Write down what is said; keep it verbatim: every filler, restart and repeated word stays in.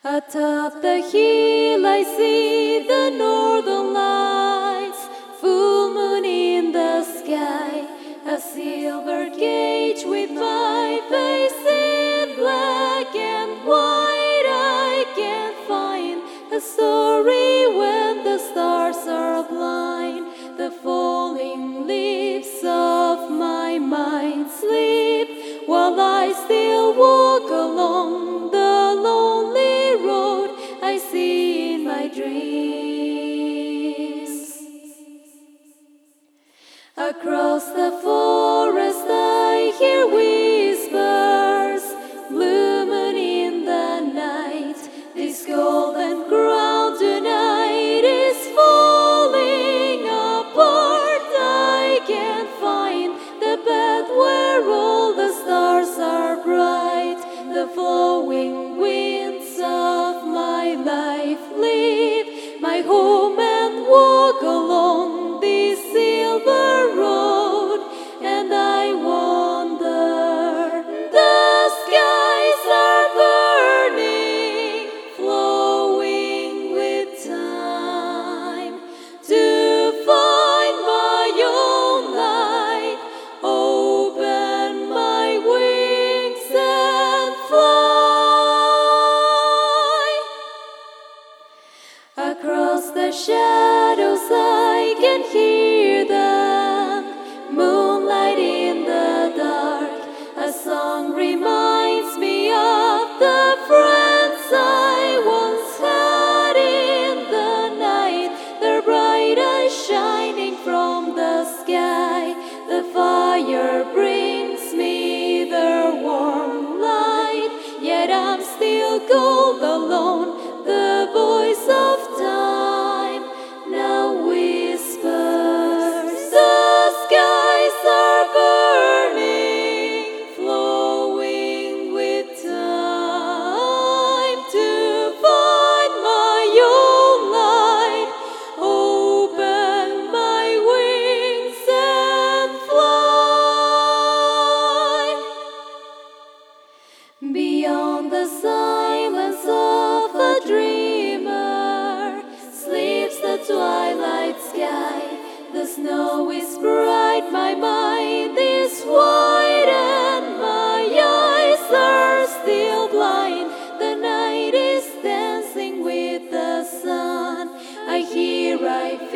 Atop the hill I see the northern lights, full moon in the sky, a silver cage with my face in black and white. I can't find a story when the stars are blind. The falling leaves of my mind sleep while I still walk along the lonely road I see in my dreams. Across the forest I hear whispers, blue moon in the night. This golden crown tonight is falling apart. I can't find the path where all the stars are bright. The flowing winds of my life leave my home and walk along this silver road, and I wonder, the skies are burning, flowing with time, to find my own light, open my wings and fly. Across the shadows I can hear the moonlight in the dark. A song reminds me of the friends I once had in the night, their bright eyes shining from the sky. The fire brings me their warm light, yet I'm still cold alone. The voice of time now whispers, the skies are burning, flowing with time, to find my own light, open my wings and fly. Beyond the silence of a dreamer sleeps the twilight sky. The snow is bright, my mind is white, and my eyes are still blind. The night is dancing with the sun. I hear, I feel